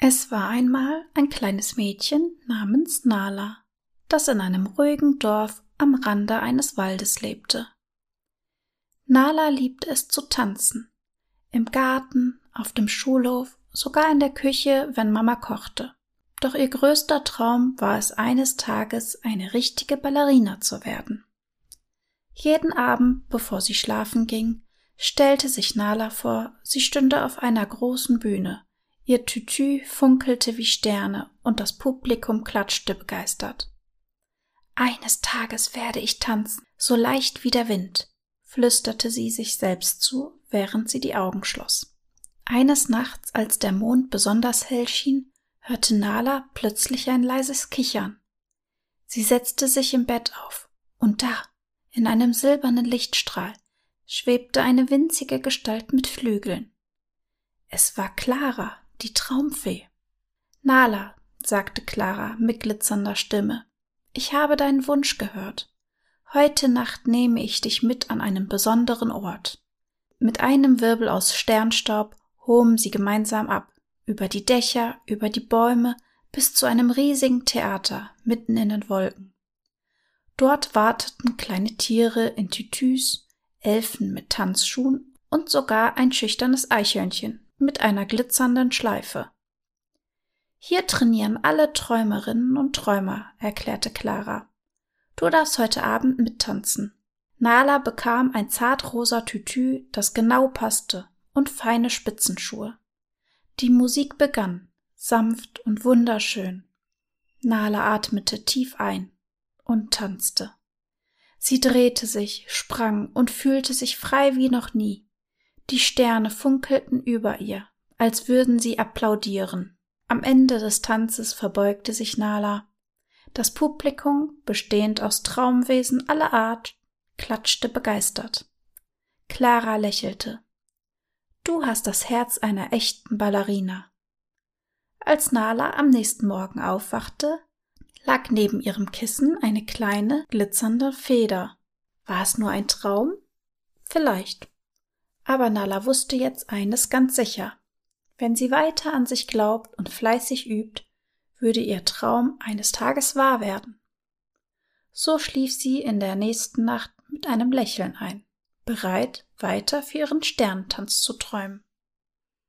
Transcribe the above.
Es war einmal ein kleines Mädchen namens Nala, das in einem ruhigen Dorf am Rande eines Waldes lebte. Nala liebte es zu tanzen, im Garten, auf dem Schulhof, sogar in der Küche, wenn Mama kochte. Doch ihr größter Traum war es, eines Tages eine richtige Ballerina zu werden. Jeden Abend, bevor sie schlafen ging, stellte sich Nala vor, sie stünde auf einer großen Bühne. Ihr Tütü funkelte wie Sterne und das Publikum klatschte begeistert. »Eines Tages werde ich tanzen, so leicht wie der Wind«, flüsterte sie sich selbst zu, während sie die Augen schloss. Eines Nachts, als der Mond besonders hell schien, hörte Nala plötzlich ein leises Kichern. Sie setzte sich im Bett auf, und da, in einem silbernen Lichtstrahl, schwebte eine winzige Gestalt mit Flügeln. Es war Clara, die Traumfee. »Nala«, sagte Clara mit glitzernder Stimme, »ich habe deinen Wunsch gehört. Heute Nacht nehme ich dich mit an einen besonderen Ort.« Mit einem Wirbel aus Sternstaub hoben sie gemeinsam ab, über die Dächer, über die Bäume, bis zu einem riesigen Theater mitten in den Wolken. Dort warteten kleine Tiere in Tütüs, Elfen mit Tanzschuhen und sogar ein schüchternes Eichhörnchen mit einer glitzernden Schleife. »Hier trainieren alle Träumerinnen und Träumer«, erklärte Clara. »Du darfst heute Abend mittanzen.« Nala bekam ein zartrosa Tütü, das genau passte, und feine Spitzenschuhe. Die Musik begann, sanft und wunderschön. Nala atmete tief ein und tanzte. Sie drehte sich, sprang und fühlte sich frei wie noch nie. Die Sterne funkelten über ihr, als würden sie applaudieren. Am Ende des Tanzes verbeugte sich Nala. Das Publikum, bestehend aus Traumwesen aller Art, klatschte begeistert. Clara lächelte. »Du hast das Herz einer echten Ballerina.« Als Nala am nächsten Morgen aufwachte, lag neben ihrem Kissen eine kleine, glitzernde Feder. War es nur ein Traum? Vielleicht. Aber Nala wusste jetzt eines ganz sicher. Wenn sie weiter an sich glaubt und fleißig übt, würde ihr Traum eines Tages wahr werden. So schlief sie in der nächsten Nacht mit einem Lächeln ein, bereit, weiter für ihren Sternentanz zu träumen.